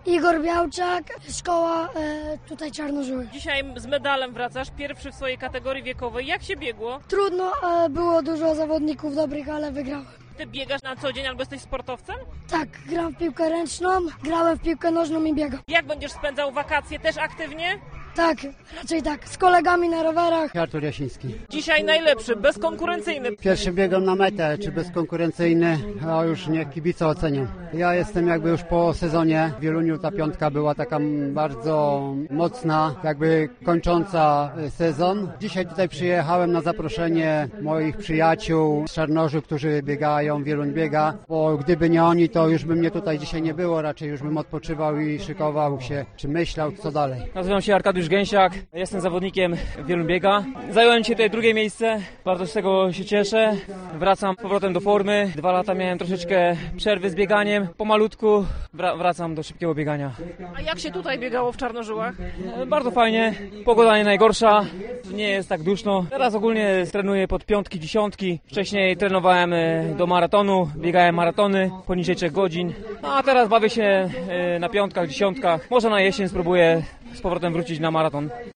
Igor Białczak, szkoła tutaj Czarnożyły. Dzisiaj z medalem wracasz, pierwszy w swojej kategorii wiekowej. Jak się biegło? Trudno, było dużo zawodników dobrych, ale wygrałem. Ty biegasz na co dzień albo jesteś sportowcem? Tak, gram w piłkę ręczną, grałem w piłkę nożną i biegam. Jak będziesz spędzał wakacje? Też aktywnie? Tak, raczej tak, z kolegami na rowerach. Artur Jasiński. Dzisiaj najlepszy, bezkonkurencyjny. Pierwszy biegam na metę, czy bezkonkurencyjny, a już niech kibice ocenią. Ja jestem jakby już po sezonie. W Wieluniu ta piątka była taka bardzo mocna, jakby kończąca sezon. Dzisiaj tutaj przyjechałem na zaproszenie moich przyjaciół z Czarnożył, którzy biegają, Wieluń biega, bo gdyby nie oni, to już by mnie tutaj dzisiaj nie było, raczej już bym odpoczywał i szykował się, czy myślał, co dalej. Nazywam się Arkadiusz Gęsiak, jestem zawodnikiem Wieluń biega. Zająłem dzisiaj tutaj drugie miejsce, bardzo z tego się cieszę. Wracam z powrotem do formy. 2 lata miałem troszeczkę przerwy z bieganiem. Pomalutku wracam do szybkiego biegania. A jak się tutaj biegało w Czarnożyłach? Bardzo fajnie, pogoda nie najgorsza, nie jest tak duszno. Teraz ogólnie trenuję pod 5, 10. Wcześniej trenowałem do maratonu, biegałem maratony poniżej 3 godzin. A teraz bawię się na 5, 10. Może na jesień spróbuję z powrotem wrócić na maraton.